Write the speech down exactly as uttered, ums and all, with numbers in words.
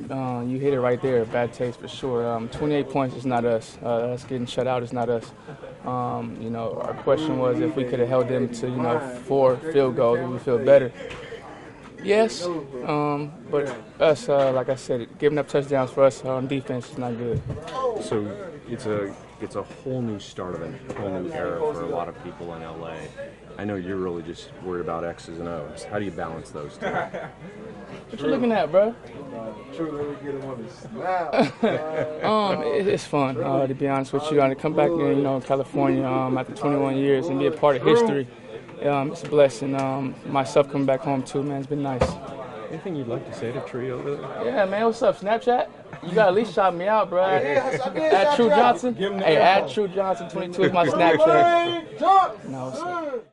uh, you hit it right there. Bad taste for sure. Um, twenty-eight points is not us. Uh, us getting shut out is not us. Um, you know, our question was if we could have held them to, you know, four field goals, would we feel better? Yes, um, but us, uh, like I said, giving up touchdowns for us on defense is not good. So it's a it's a whole new start of a whole new era for a lot of people in L A. I know you're really just worried about X's and O's. How do you balance those two? What you looking at, bro? um, it, it's fun, uh, to be honest with you. To come back in, you know, California um, after twenty-one years and be a part of history, um, it's a blessing. Um, myself coming back home too, man, it's been nice. Anything you'd like to say to Tree over there? Yeah, man, what's up, Snapchat? You gotta at least shout me out, bro. At True Johnson. Hey, at True Johnson twenty-two is my Snapchat. No, what's up?